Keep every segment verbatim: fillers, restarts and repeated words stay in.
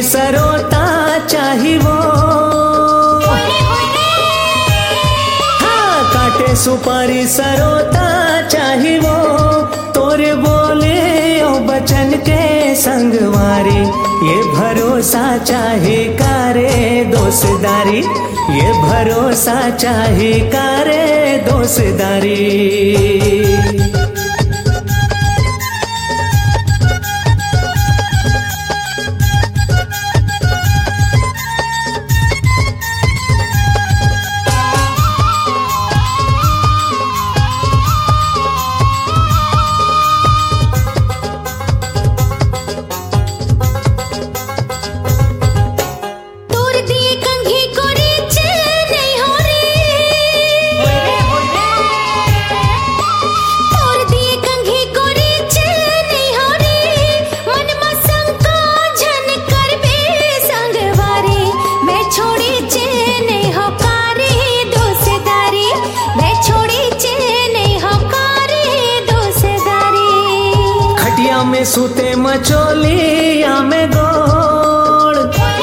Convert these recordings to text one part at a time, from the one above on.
सरोता चाही वो, हाँ काटे सुपारी सरोता चाही वो, तोरे बोले ओ बचन के संगवारी, ये भरोसा चाहे कारे दोस्तारी, ये भरोसा चाहे कारे दोस्तारी। में सूते मचोलिया में गोड़,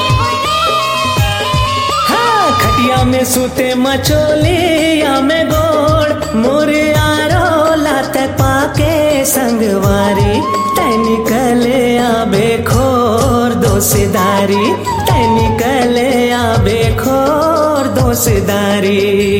हाँ खटिया में सूते मचोलिया में गोड़, मोरे आरो लात पाके संगवारी, तै निकले आबे खोर दोस्तारी, तै निकले आबे खोर दोस्तारी।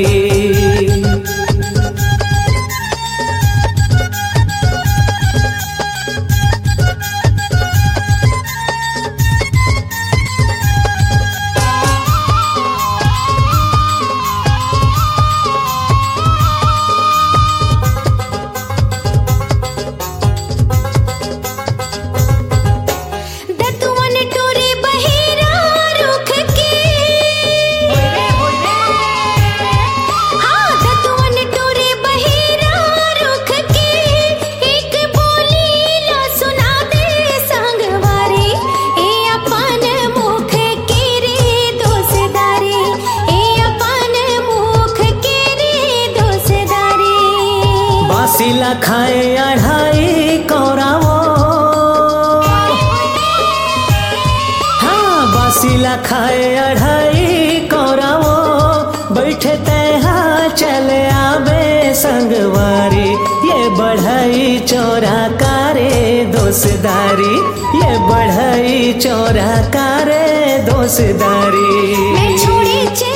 बासीला खाए अढ़ाई कौरावो, हाँ बासीला खाए अढ़ाई कौरावो, बैठे तैहा चले आबे संगवारी, ये बढ़ई चौरा कारे दोस्तारी, ये बढ़ई चौरा कारे दोस्तारी। मैं छोड़ी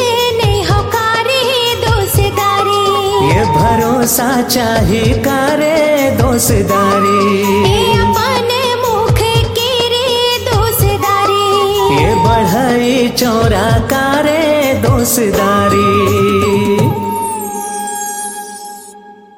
ये भरोसा चाही कारे दोस्तारी, ये अपन मुख के रे दोस्तारी, ये बढ़ई चौरा कारे दोस्तारी।